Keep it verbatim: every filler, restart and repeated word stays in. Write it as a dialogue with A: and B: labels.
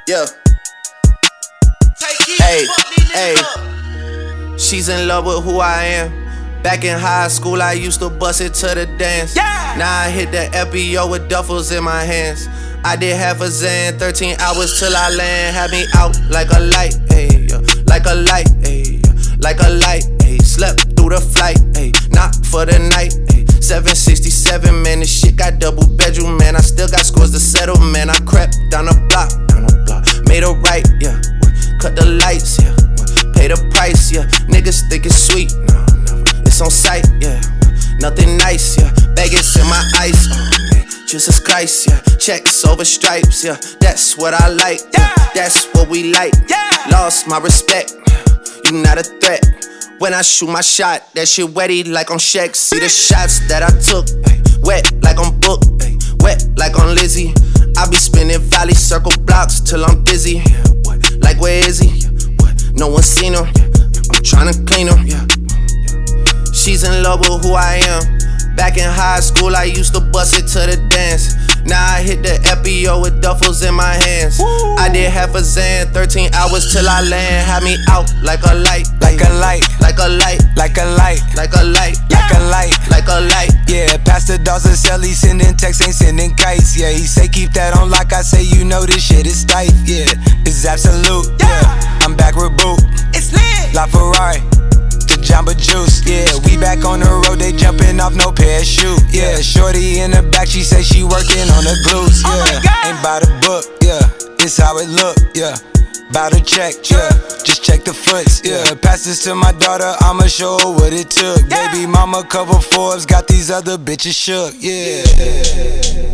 A: Yeah. Hey, hey. She's in love with who I am. Back in high school, I used to bust it to the dance.
B: Yeah.
A: Now I hit the F B O with duffels in my hands. I did half a Zan, thirteen hours till I land. Had me out like a light, ayy, yeah. Like a light, ayy, yeah. Like a light, ayy. Slept through the flight, ayy. Not for the night, ayy. seven sixty-seven, man, this shit got double bedroom, man. I still got scores to settle, man. I crept down the block, down the block. Made a right, yeah. Cut the lights, yeah. Pay the price, yeah. Niggas think it's sweet, no, never. It's on sight, yeah. Nothing nice, yeah. Vegas in my ice, oh man. Jesus Christ, yeah. Checks over stripes, yeah. That's what I like, yeah. That's what we like, yeah. Lost my respect, you not a threat. When I shoot my shot, that shit wetty like on Shaq. See the shots that I took, ay, wet like on Book, ay, wet like on Lizzie. I be spinning valley circle blocks till I'm dizzy. Yeah, what? Like where is he? Yeah, what? No one seen him. Yeah, I'm tryna clean him. Yeah, yeah. She's in love with who I am. Back in high school, I used to bust it to the dance. Now I hit the F B O with duffels in my hands. Woo. I did half a Zan, thirteen hours till I land. Had me out like a light,
B: like a light,
A: like a light,
B: like a light,
A: like a light,
B: like a light,
A: like a light.
B: Yeah, Pastor Dawson sell, he sending texts, ain't sending kites. Yeah, he say keep that on like I say, you know this shit is tight. Yeah, it's absolute. Yeah, I'm back with Boot. It's lit. La Ferrari. Jamba Juice, yeah, we back on the road, they jumping off no parachute, yeah. Shorty in the back, she say she working on the glutes, yeah. Oh my God. Ain't by the book, yeah, it's how it look, yeah. Bout to check, yeah, just check the foots, yeah. Pass this to my daughter, I'ma show her what it took. Yeah. Baby mama cover Forbes, got these other bitches shook, yeah.